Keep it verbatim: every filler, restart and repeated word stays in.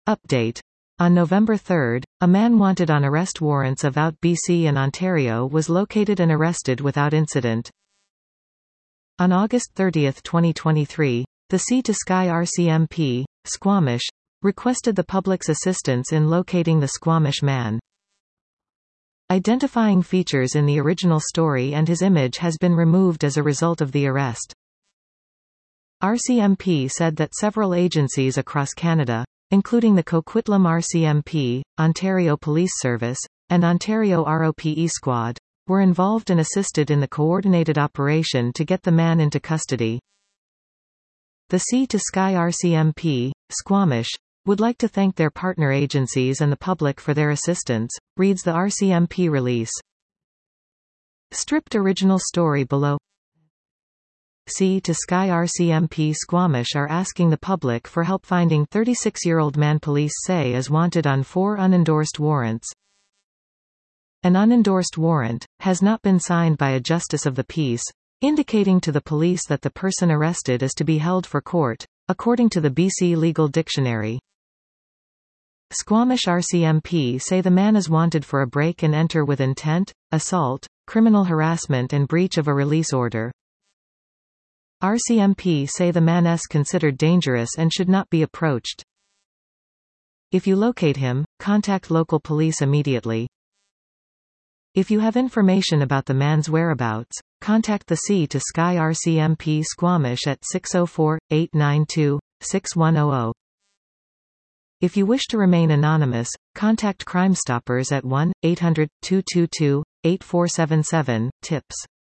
Update. On November third, a man wanted on arrest warrants of out B C and Ontario was located and arrested without incident. On August thirtieth twenty twenty-three, the Sea to Sky R C M P, Squamish, requested the public's assistance in locating the Squamish man. Identifying features in the original story and his image has been removed as a result of the arrest. R C M P said that several agencies across Canada, including the Coquitlam R C M P, Ontario Police Service, and Ontario R O P E Squad, were involved and assisted in the coordinated operation to get the man into custody. The Sea to Sky R C M P, Squamish, would like to thank their partner agencies and the public for their assistance, reads the R C M P release. Stripped original story below. Sea to Sky R C M P Squamish are asking the public for help finding thirty-six-year-old man police say is wanted on four unendorsed warrants. An unendorsed warrant has not been signed by a justice of the peace, indicating to the police that the person arrested is to be held for court, according to the B C Legal Dictionary. Squamish R C M P say the man is wanted for a break and enter with intent, assault, criminal harassment and breach of a release order. R C M P say the man is considered dangerous and should not be approached. If you locate him, contact local police immediately. If you have information about the man's whereabouts, contact the Sea to Sky R C M P Squamish at six oh four, eight nine two, six one zero zero. If you wish to remain anonymous, contact Crime Stoppers at one eight hundred, two two two, eight four seven seven, tips.